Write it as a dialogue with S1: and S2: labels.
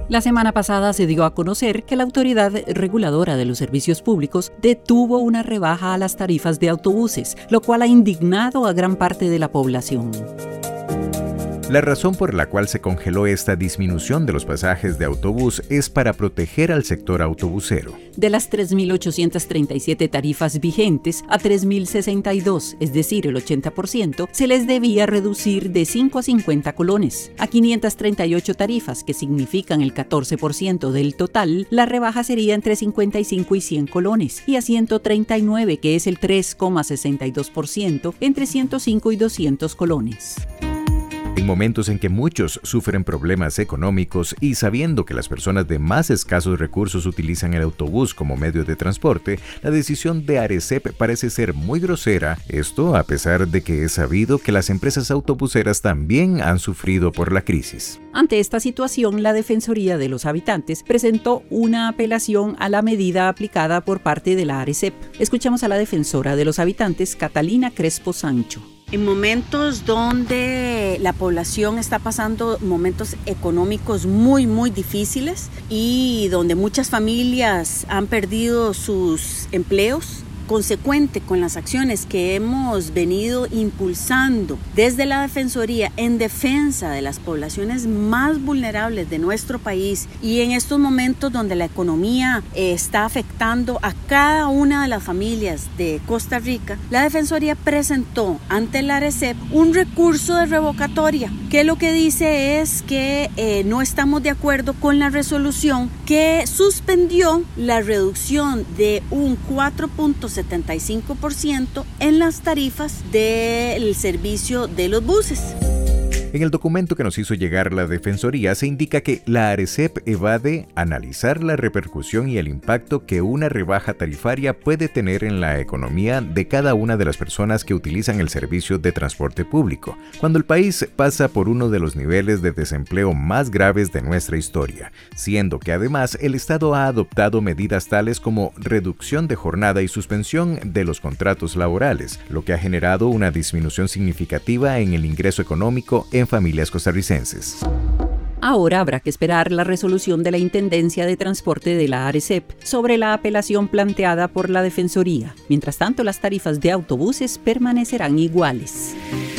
S1: La semana pasada se dio a conocer que la Autoridad Reguladora de los Servicios Públicos detuvo una rebaja a las tarifas de autobuses, lo cual ha indignado a gran parte de la población.
S2: La razón por la cual se congeló esta disminución de los pasajes de autobús es para proteger al sector autobusero.
S1: De las 3.837 tarifas vigentes, a 3.062, es decir, el 80%, se les debía reducir de 5 a 50 colones. A 538 tarifas, que significan el 14% del total, la rebaja sería entre 55 y 100 colones, y a 139, que es el 3,62%, entre 105 y 200 colones.
S2: En momentos en que muchos sufren problemas económicos y sabiendo que las personas de más escasos recursos utilizan el autobús como medio de transporte, la decisión de ARECEP parece ser muy grosera, esto a pesar de que es sabido que las empresas autobuseras también han sufrido por la crisis.
S1: Ante esta situación, la Defensoría de los Habitantes presentó una apelación a la medida aplicada por parte de la ARECEP. Escuchamos a la defensora de los habitantes, Catalina Crespo Sancho.
S3: En momentos donde la población está pasando momentos económicos muy difíciles y donde muchas familias han perdido sus empleos, consecuente con las acciones que hemos venido impulsando desde la Defensoría en defensa de las poblaciones más vulnerables de nuestro país y en estos momentos donde la economía está afectando a cada una de las familias de Costa Rica, la Defensoría presentó ante la ARECEP un recurso de revocatoria que lo que dice es que no estamos de acuerdo con la resolución que suspendió la reducción de un 4,75% en las tarifas del servicio de los buses.
S2: En el documento que nos hizo llegar la Defensoría se indica que la ARECEP evade analizar la repercusión y el impacto que una rebaja tarifaria puede tener en la economía de cada una de las personas que utilizan el servicio de transporte público, cuando el país pasa por uno de los niveles de desempleo más graves de nuestra historia, siendo que además el Estado ha adoptado medidas tales como reducción de jornada y suspensión de los contratos laborales, lo que ha generado una disminución significativa en el ingreso económico en familias costarricenses.
S1: Ahora habrá que esperar la resolución de la Intendencia de Transporte de la ARECEP sobre la apelación planteada por la Defensoría. Mientras tanto, las tarifas de autobuses permanecerán iguales.